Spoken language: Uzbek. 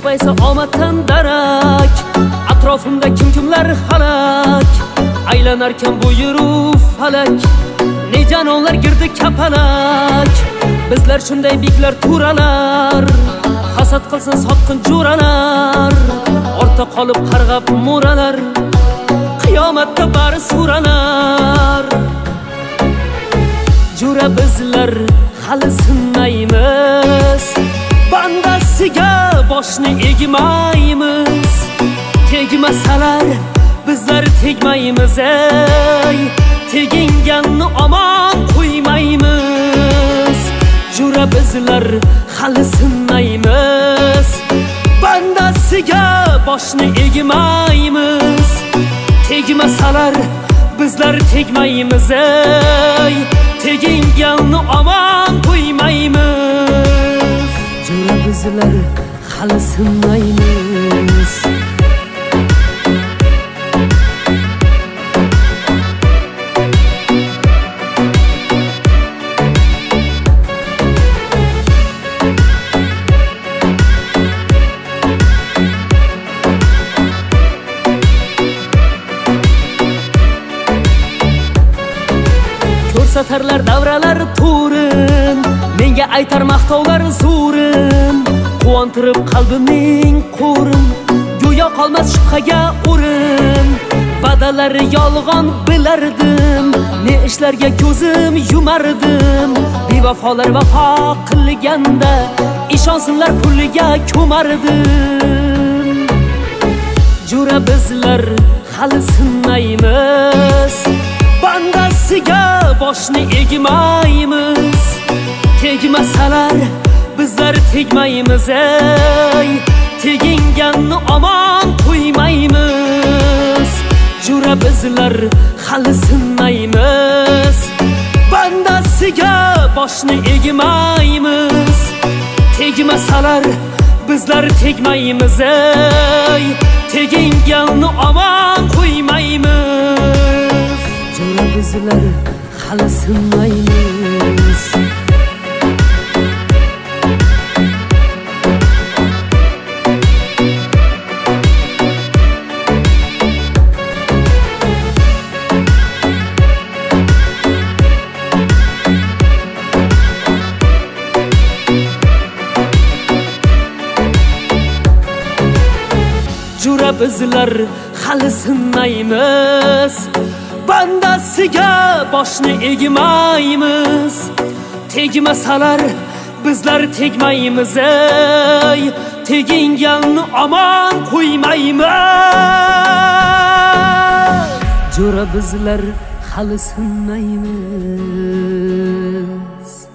esa omaddan darak. Atrofimda kimlar halak, aylanarkan bu yuru falak. Ne canonlar girdi kapalak, bizlar shunday beklar turalar. Hasad qilsin sotqin jo'ralar, orta qolib qarg'ab mo'ralar. Qiyomatda bari suralar. Jo'ra bizlar hali sinmaymiz, bandasiga boshni egmaymiz. Tegmasalar bizlar tegmaymiz, ey teginganni omon qo'ymaymiz. Jo'ra bizlar hali sinmaymiz, bandasiga boshni egmaymiz. Tegmasalar bizlar tegmaymiz, ey teginganni omon qo'ymaymiz. Jo'ra bizlar hali sinmaymiz. Ko'rsatarlar davralar to'rin, menga aytar maqtovlar zo'rin. Quvontirib qalbimning qo'rin, go'yo qolmas shubhaga o'rin. Va'dalari yolg'on bilardim, ne ishlarga ko'zim yumardim. Bevafolar vafo qilganda ishonsinlar puliga ko'mardim. Jo'ra bizlar hali sinmaymiz, bandasiga boshni egmaymiz. Tegmasalar bizlar tegmaymiz, ey teginganni omon qo'ymaymiz. Jo'ra bizlar hali sinmaymiz, bandasiga boshni egmaymiz. Tegmasalar bizlar tegmaymiz, ey teginganni omon qo'ymaymiz. Jo'ra bizlar hali sinmaymiz. Jo'ra bizlar hali sinmaymiz, bandasiga boshni egmaymiz. Tegmasalar bizlar tegmaymiz, ey teginganni omon qo'ymaymiz. Jo'ra bizlar hali sinmaymiz.